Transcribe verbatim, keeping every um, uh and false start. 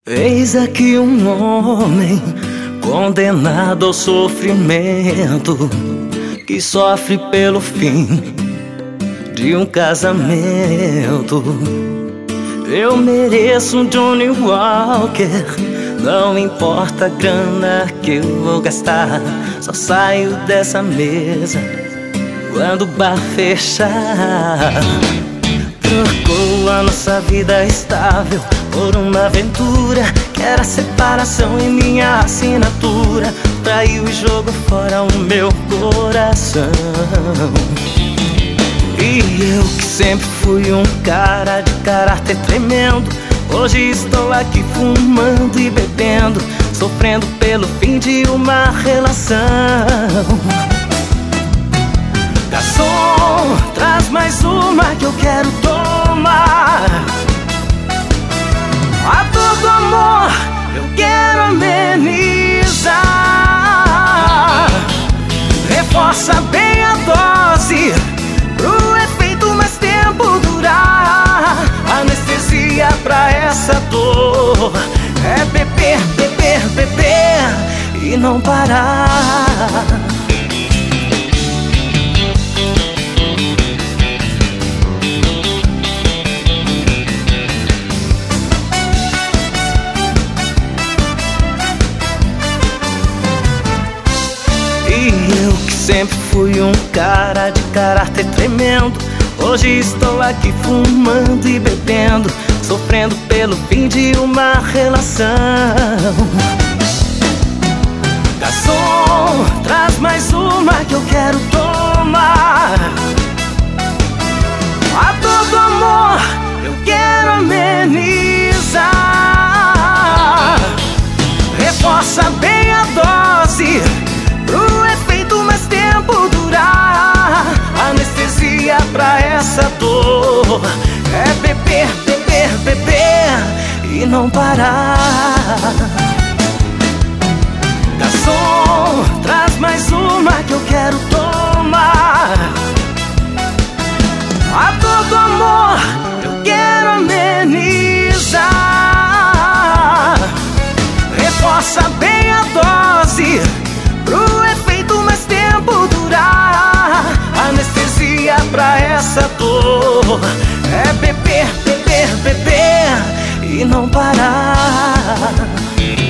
Eis aqui um homem condenado ao sofrimento, que sofre pelo fim de um casamento. Eu mereço um Johnny Walker, não importa a grana que eu vou gastar. Só saio dessa mesa quando o bar fechar. Trocou a nossa vida estável por uma aventura que era separação em minha assinatura. Traiu e jogou fora o meu coração. E eu que sempre fui um cara de caráter tremendo, hoje estou aqui fumando e bebendo, sofrendo pelo fim de uma relação. Garçom, traz mais uma que eu quero tomar. A todo amor eu quero amenizar. Reforça bem a dose pro efeito mais tempo durar. Anestesia pra essa dor é beber, beber, beber e não parar. E eu que sempre fui um cara de caráter tremendo, hoje estou aqui fumando e bebendo, sofrendo pelo fim de uma relação. Garçom, traz mais uma que eu quero tomar. A todo amor eu quero amenizar. Reforça bem a dose pro efeito mais tempo durar. Anestesia pra essa dor é beber, beber, beber e não parar. Garçom, traz mais uma que eu quero tomar. A todo amor eu quero amenizar. Reforça bem a dose pro efeito mais tempo durar. Anestesia pra essa dor é beber, beber, beber e não parar.